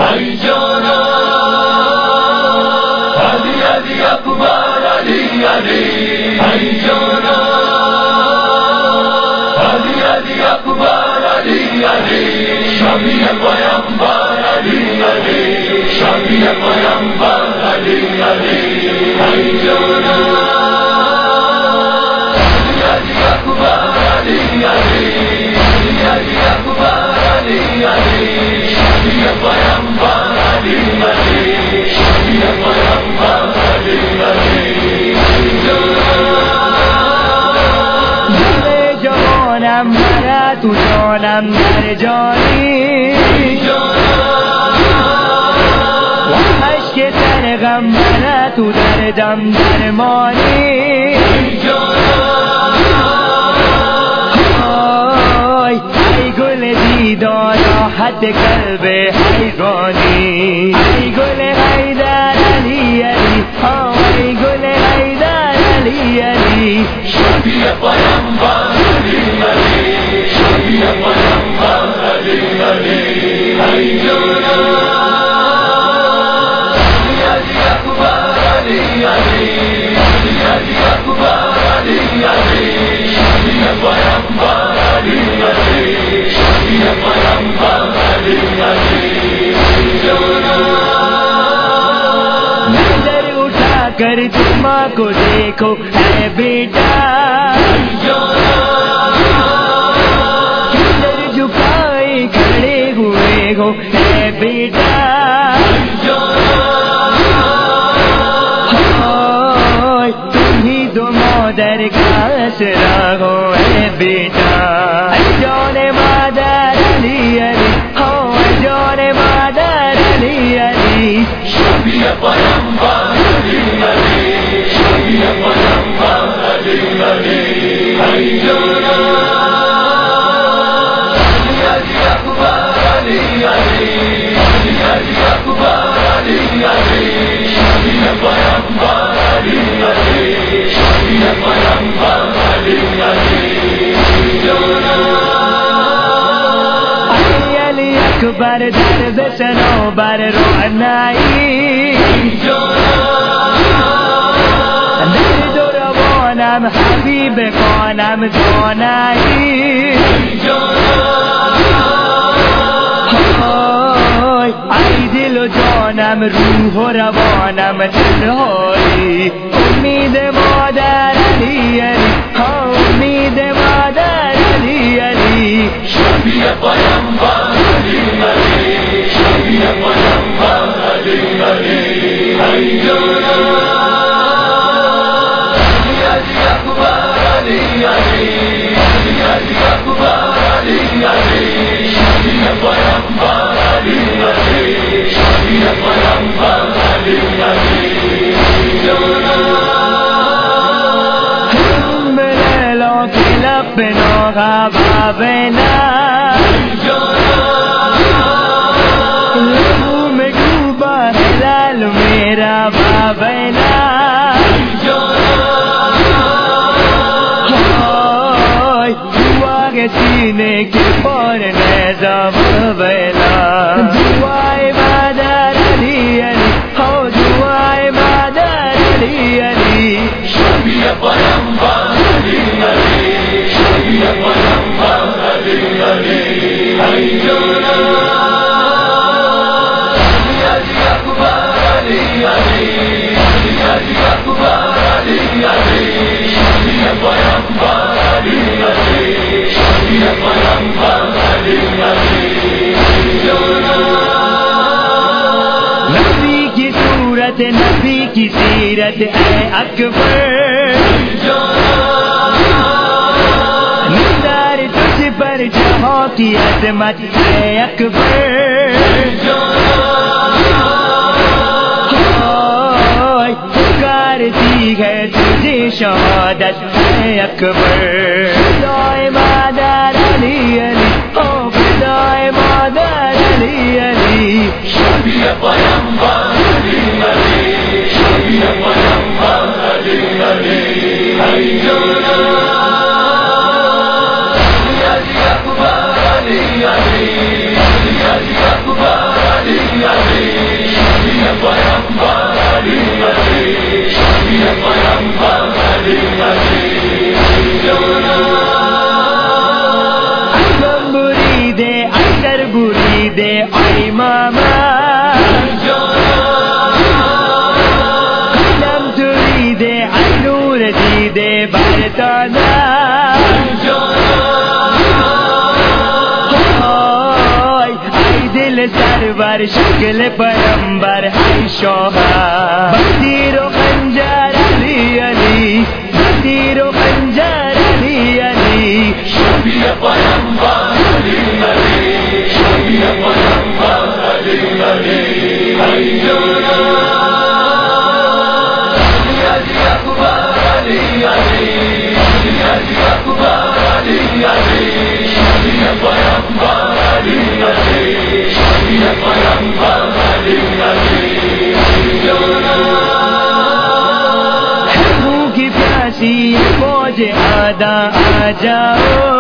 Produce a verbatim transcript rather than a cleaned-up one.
Ali Jana, Ali Ali Akbar, Ali Ali, Ali Jana, Ali Ali Akbar, Ali Ali, Shabi Payambar, Ali Ali, Shabi Payambar, Ali Ali, Ali Jana, Ali Ali Akbar, Ali Ali, Ali Ali Akbar, Ali Ali, Shabi Payambar, Ali Ali, Shabi Payambar, Ali Ali, Ali Jana. جانم مرا تو جانم در جانی وحش که در غم مرا تو در دم درمانی آی ای گل دیدار راحت قلب حیرانی ای گل حیدر علی علی ای گل حیدر علی علی شبی پیامبر علی علی شبی پیامبر علی علی ای جانا علی علی اکبر علی علی علی علی اکبر علی علی شبی پیامبر علی علی شبی پیامبر علی علی ای جانا नजर उठा कर तुम को देखो है बेटा नजर झुकाए खड़े हुए हो है बेटा तुम ही दो मदर का आसरा हो है बेटा जाने मादर अली अली हो जाने मादर अली अली शबी पैगंबर अली अली शबी पैगंबर अली अली अली जाना अली अली अकबर अली अली अली अली अकबर अली अली शबी पैगंबर अली अली शबी पैगंबर अली अली अली जाना अली अली अकबर दर्द सनोबर रोनाई दर्द रवानम हबीब कौनम दोनाई आई दिल जानम रूह रवानम तन्हाई उम्मीद मादर अली अली हाँ उम्मीद मादर अली अली शबी पैगंबर अली अली शबी पैगंबर अली अली अली जाना अली अली अकबर अली अली अली अली अकबर अली अली शबी पैगंबर अली अली शबी पैगंबर अली अली अली जाना लैलो के लपनो गवाबना लहू में डूबा है लाल मेरा बाबना दुआ के सीने के पर नज़म बेला दुआए मादर अली अली हो दुआए मादर अली अली शबी पैगंबर अली अली शबी पैगंबर अली अली अली जाना अली अली अकबर अली अली अली अली अकबर अली अली शबी पैगंबर अली अली शबी पैगंबर अली अली अली जाना नबी की सूरत नबी की सीरत है अकबर निसार तुझ पर जहाँ की अजमत है अकबर पुकारती है तुझे शहादत है अकबर खुदाए मादर अली अली ओ खुदाए मादर अली अली शबी पैगंबर अली अली शबी पैगंबर अली अली अली जाना अली अली अकबर अली अली अली अली अकबर अली अली إماما قلم تريد عينور ديد برتانا दिल सरवर शक्ल पैगंबर है शोहर बसीरो खंजर अली अली बसीरो खंजर अली अली शबीह पैगंबर अली अली शबीह पैगंबर अली अली अली अली अकबर अली अली अली अकबर अली अली शबीह पैगंबर अली अली की प्यासी मौज आदा आ जाओ